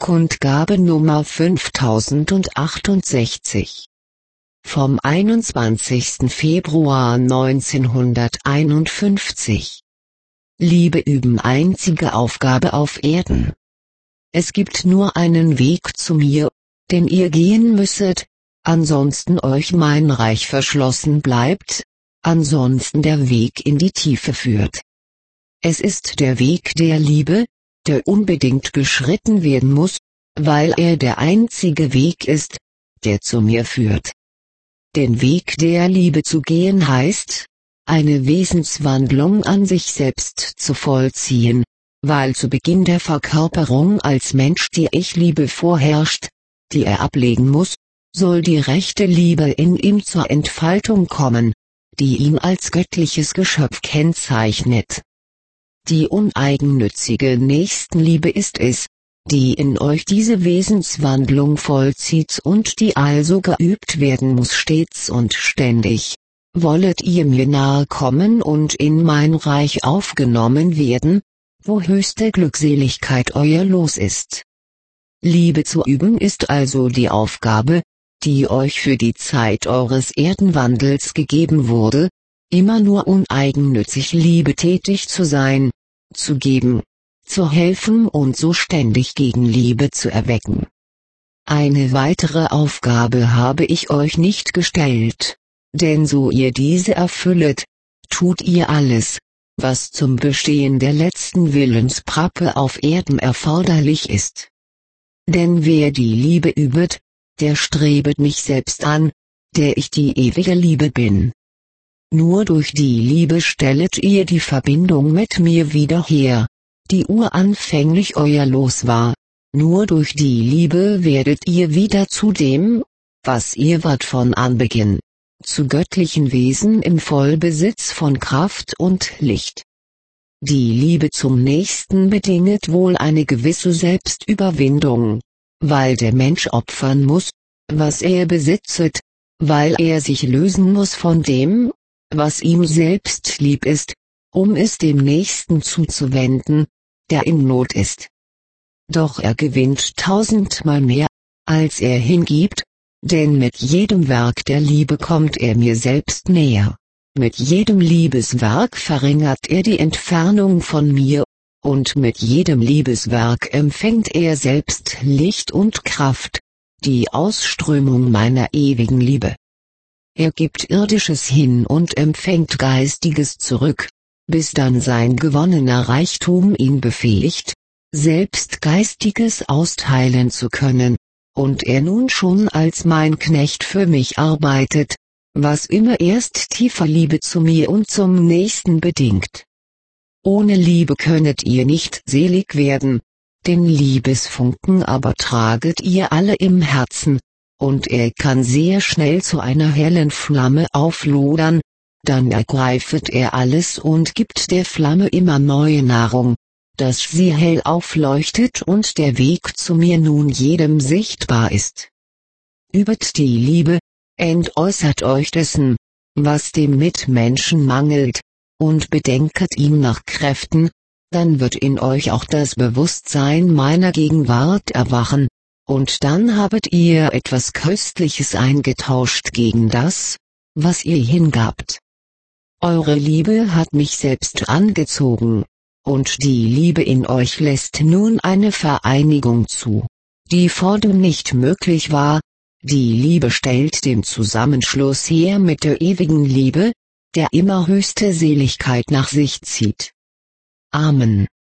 Kundgabe Nummer 5068. Vom 21. Februar 1951. Liebe üben, einzige Aufgabe auf Erden. Es gibt nur einen Weg zu mir, den ihr gehen müsset, ansonsten euch mein Reich verschlossen bleibt, ansonsten der Weg in die Tiefe führt. Es ist der Weg der Liebe, der unbedingt geschritten werden muss, weil er der einzige Weg ist, der zu mir führt. Den Weg der Liebe zu gehen heißt, eine Wesenswandlung an sich selbst zu vollziehen, weil zu Beginn der Verkörperung als Mensch die Ich-Liebe vorherrscht, die er ablegen muss, soll die rechte Liebe in ihm zur Entfaltung kommen, die ihn als göttliches Geschöpf kennzeichnet. Die uneigennützige Nächstenliebe ist es, die in euch diese Wesenswandlung vollzieht und die also geübt werden muss stets und ständig. Wollet ihr mir nahe kommen und in mein Reich aufgenommen werden, wo höchste Glückseligkeit euer Los ist. Liebe zu üben ist also die Aufgabe, die euch für die Zeit eures Erdenwandels gegeben wurde, immer nur uneigennützig liebetätig zu sein, zu geben, zu helfen und so ständig Gegenliebe zu erwecken. Eine weitere Aufgabe habe ich euch nicht gestellt, denn so ihr diese erfüllet, tut ihr alles, was zum Bestehen der letzten Willensprappe auf Erden erforderlich ist. Denn wer die Liebe übet, der strebet mich selbst an, der ich die ewige Liebe bin. Nur durch die Liebe stellet ihr die Verbindung mit mir wieder her, die uranfänglich euer Los war. Nur durch die Liebe werdet ihr wieder zu dem, was ihr wart von Anbeginn, zu göttlichen Wesen im Vollbesitz von Kraft und Licht. Die Liebe zum Nächsten bedinget wohl eine gewisse Selbstüberwindung, weil der Mensch opfern muss, was er besitzet, weil er sich lösen muss von dem, was ihm selbst lieb ist, um es dem Nächsten zuzuwenden, der in Not ist. Doch er gewinnt tausendmal mehr, als er hingibt, denn mit jedem Werk der Liebe kommt er mir selbst näher. Mit jedem Liebeswerk verringert er die Entfernung von mir, und mit jedem Liebeswerk empfängt er selbst Licht und Kraft, die Ausströmung meiner ewigen Liebe. Er gibt Irdisches hin und empfängt Geistiges zurück, bis dann sein gewonnener Reichtum ihn befähigt, selbst Geistiges austeilen zu können, und er nun schon als mein Knecht für mich arbeitet, was immer erst tiefer Liebe zu mir und zum Nächsten bedingt. Ohne Liebe könnet ihr nicht selig werden, den Liebesfunken aber traget ihr alle im Herzen, und er kann sehr schnell zu einer hellen Flamme auflodern, dann ergreifet er alles und gibt der Flamme immer neue Nahrung, dass sie hell aufleuchtet und der Weg zu mir nun jedem sichtbar ist. Übet die Liebe, entäußert euch dessen, was dem Mitmenschen mangelt, und bedenket ihm nach Kräften, dann wird in euch auch das Bewusstsein meiner Gegenwart erwachen, und dann habet ihr etwas Köstliches eingetauscht gegen das, was ihr hingabt. Eure Liebe hat mich selbst angezogen, und die Liebe in euch lässt nun eine Vereinigung zu, die vordem nicht möglich war. Die Liebe stellt den Zusammenschluss her mit der ewigen Liebe, der immer höchste Seligkeit nach sich zieht. Amen.